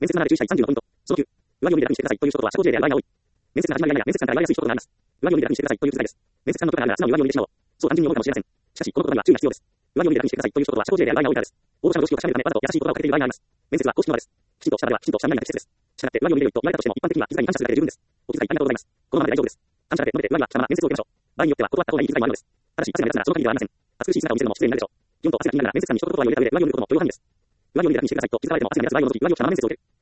面接7で注意したい30のポイント。その9。上着を脱にしてくださいという人とは社交辞令である場合が多い。面接が始まるや面接官から言われやすい一言があります。上着を脱にしてくださいという伝えです。面接官の許可があるなら素直に上着を脱いでしまおう。そう単純に思うかもしれません。しかし、この言葉には注意が必要です。上着を脱にしてくださいという人とは社交辞令である場合が多いからです。応募者の常識を確かめるためわざと優しい言葉をかけている場合があります。面接は公式の場です。きちんとした場ではきちんとした何々が適切です。したがって上着を脱いでよいと言われたとしても一般的には気遣いに感謝するだけで十分です。お気遣いありがとうございます。このままで大丈夫です。感謝だけ述べて上着は着たまま面接を受けましょう。場合によっては断った方がいい気遣いもあるのです。ただし、汗が目立つならその限りではありません。暑苦しい姿を見せるのも失礼になるでしょう。4と汗が気になるなら面接官に一言言葉を入れた上で上着を脱ぐことも許可範囲です。上着を脱にしてくださいと気づかれても汗が目立つ場合を除き上着を着たまま面接を受ける。